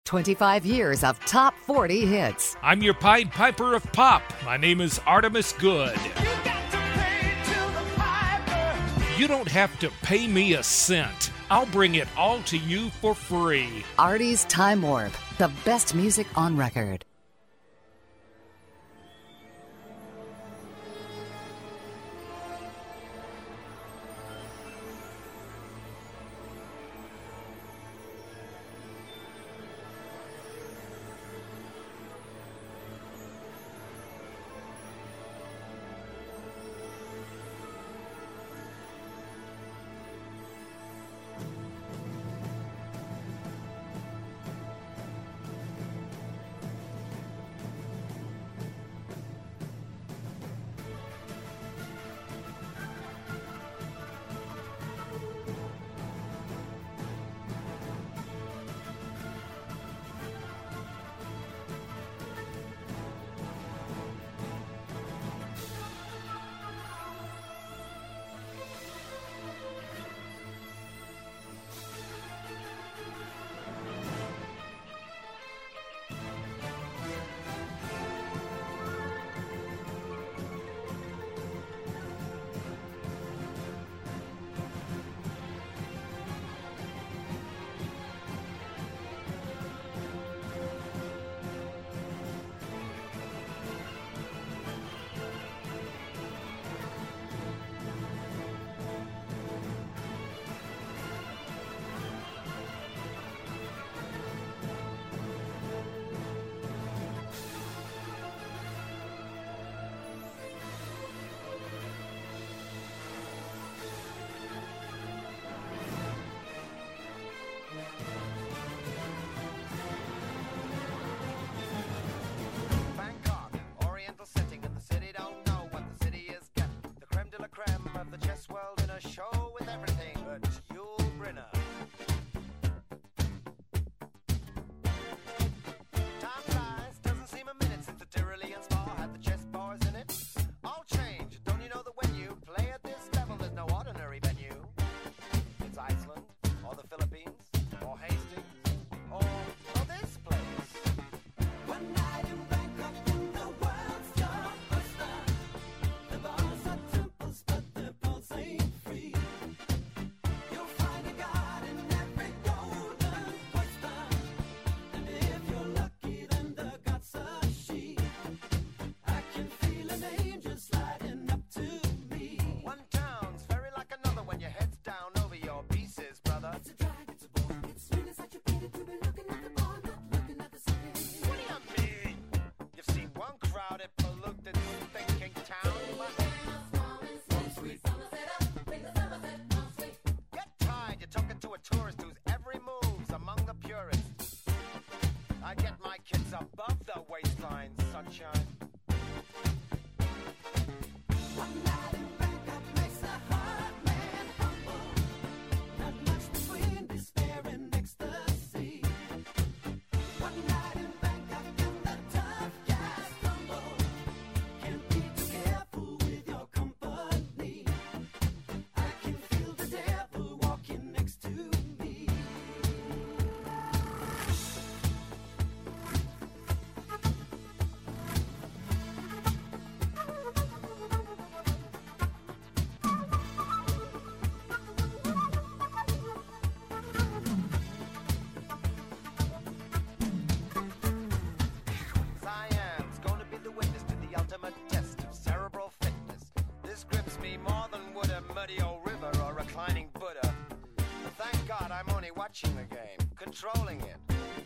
25 years of top 40 hits. I'm your Pied Piper of Pop. My name is Artemis Good. You don't have to pay me a cent. I'll bring it all to you for free. Artie's Time Warp, the best music on record. Watching the game, controlling it.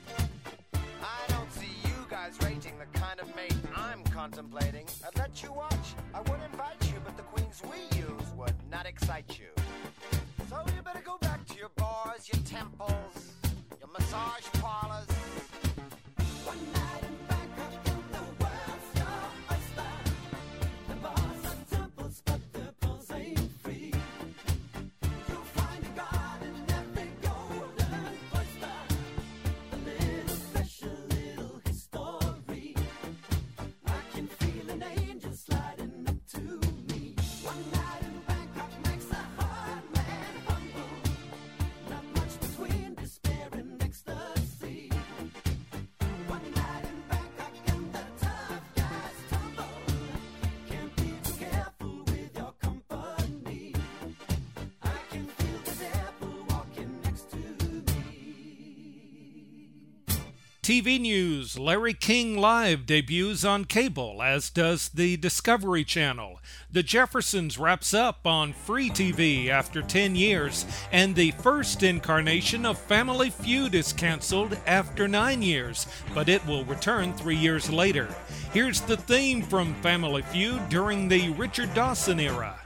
I don't see you guys rating the kind of mate I'm contemplating. I'd let you watch, I would invite you, but the queens we use would not excite you. So you better go back to your bars, your temples, your massage parlors. One night in Bangkok and the world's your oyster. The bars are temples, but the pills ain't free. You'll find a god in every golden oyster. A little special, little history. I can feel an angel sliding up to me. One night in Bangkok makes a hard man humble. Not much between despair and ecstasy. TV news, Larry King Live debuts on cable, as does the Discovery Channel. The Jeffersons wraps up on free TV after 10 years, and the first incarnation of Family Feud is canceled after 9 years, but it will return 3 years later. Here's the theme from Family Feud during the Richard Dawson era.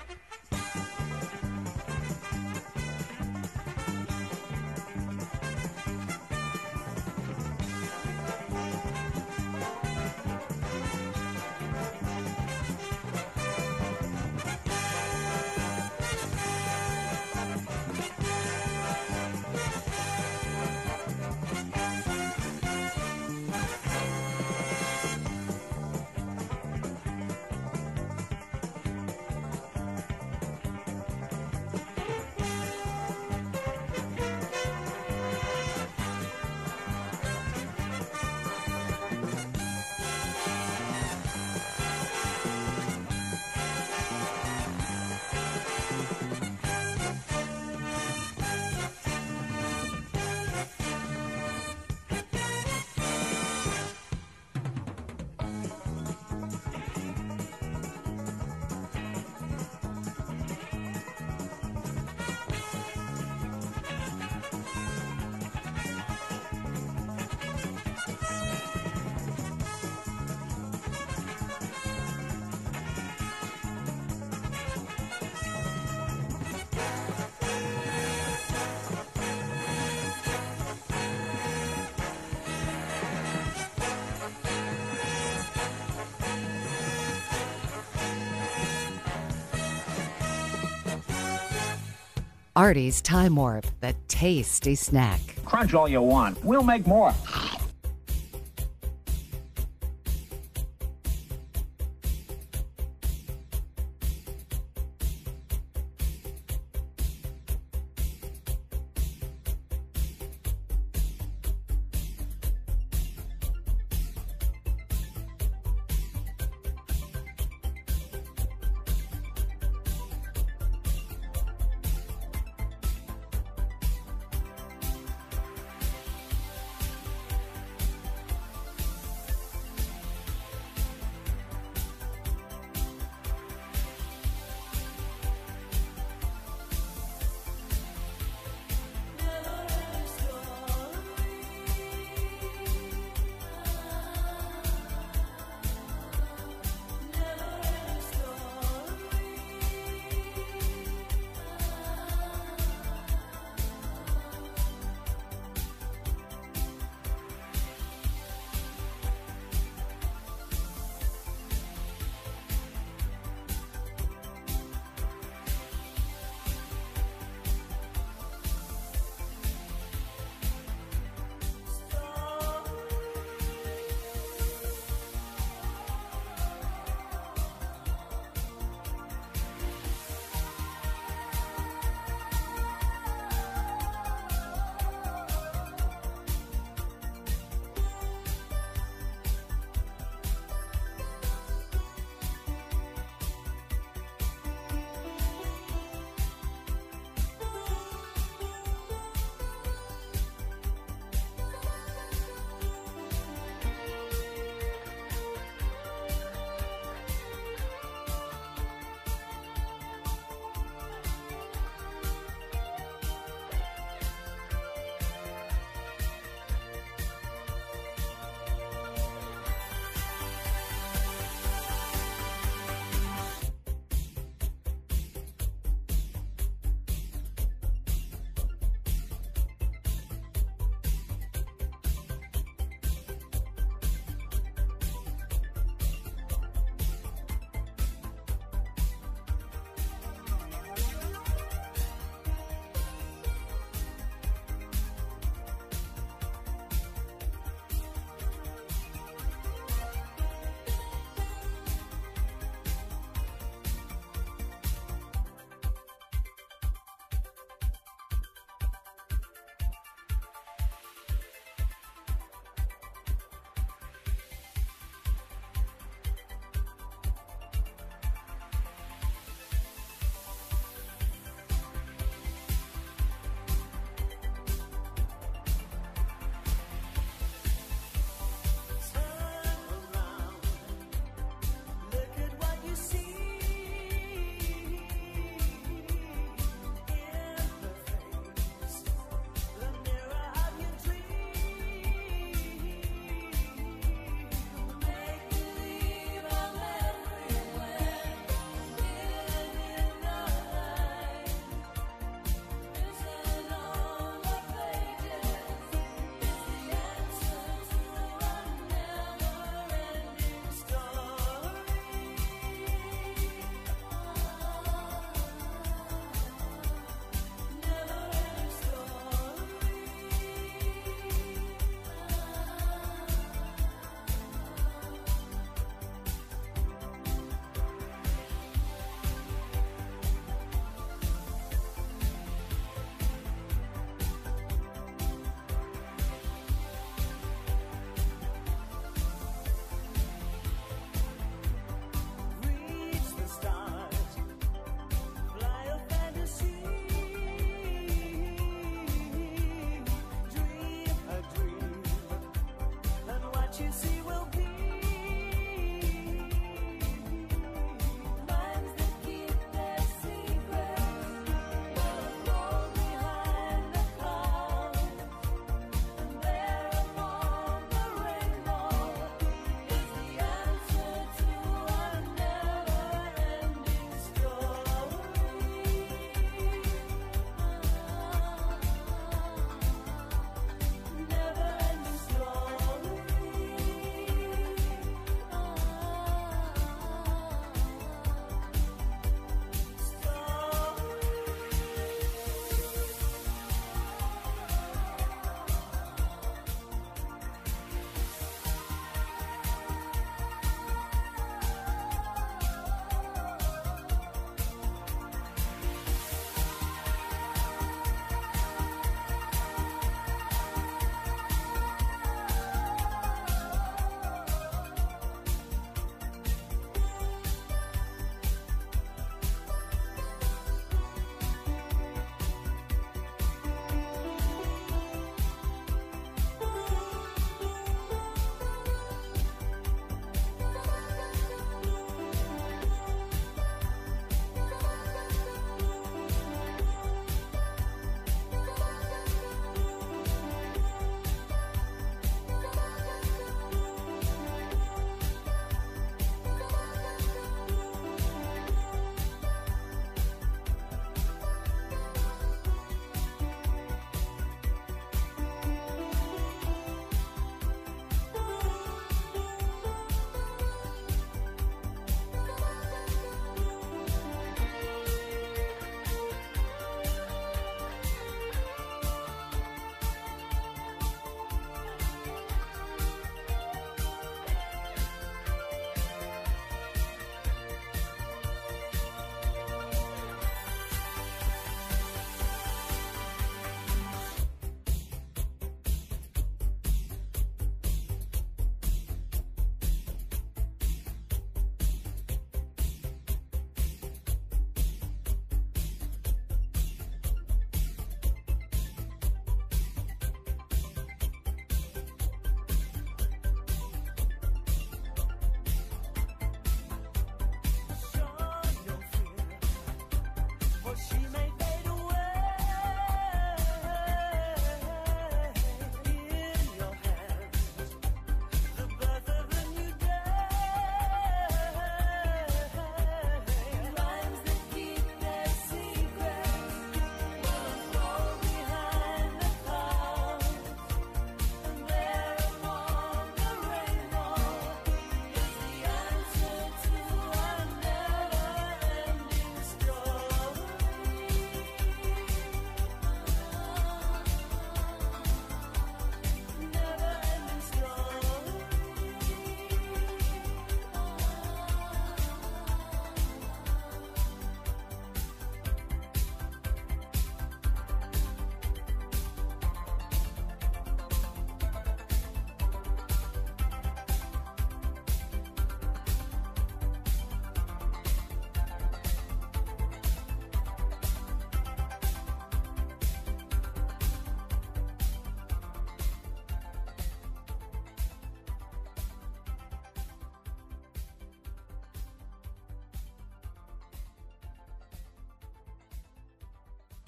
Artie's Time Warp, the tasty snack. Crunch all you want. We'll make more.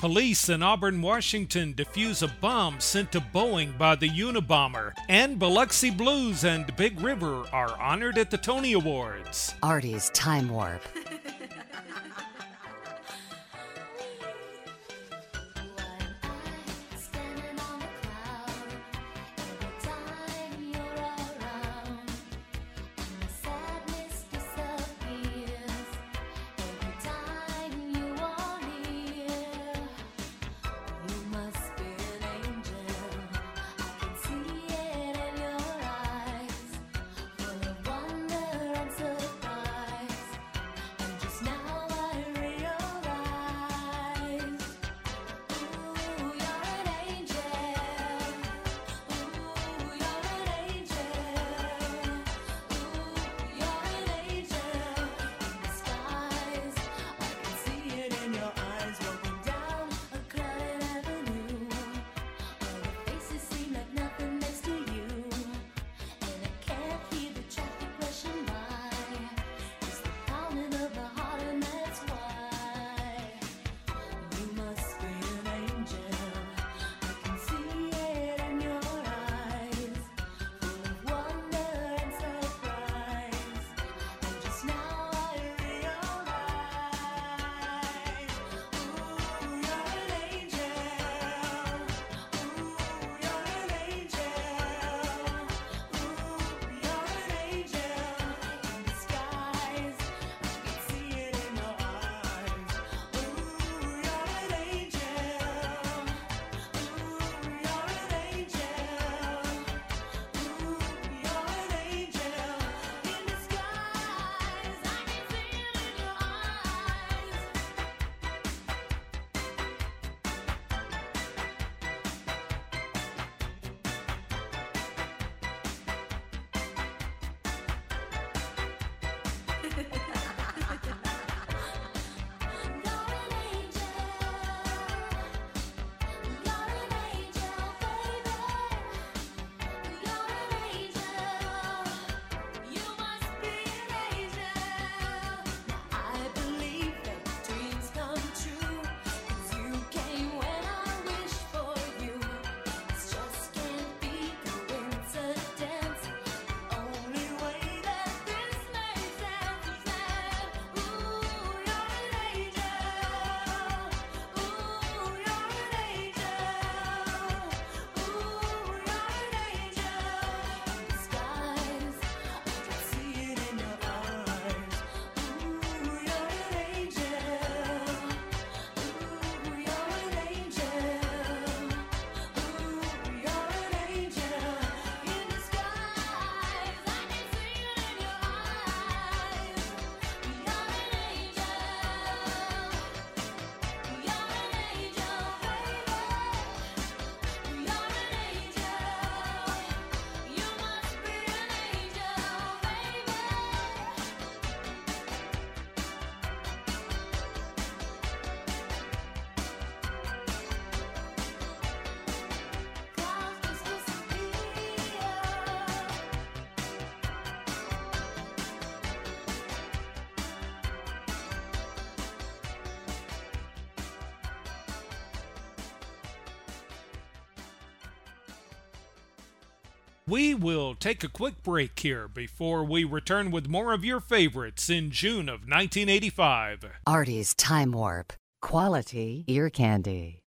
Police in Auburn, Washington defuse a bomb sent to Boeing by the Unabomber. And Biloxi Blues and Big River are honored at the Tony Awards. Artie's Time Warp. We will take a quick break here before we return with more of your favorites in June of 1985. Artie's Time Warp. Quality ear candy.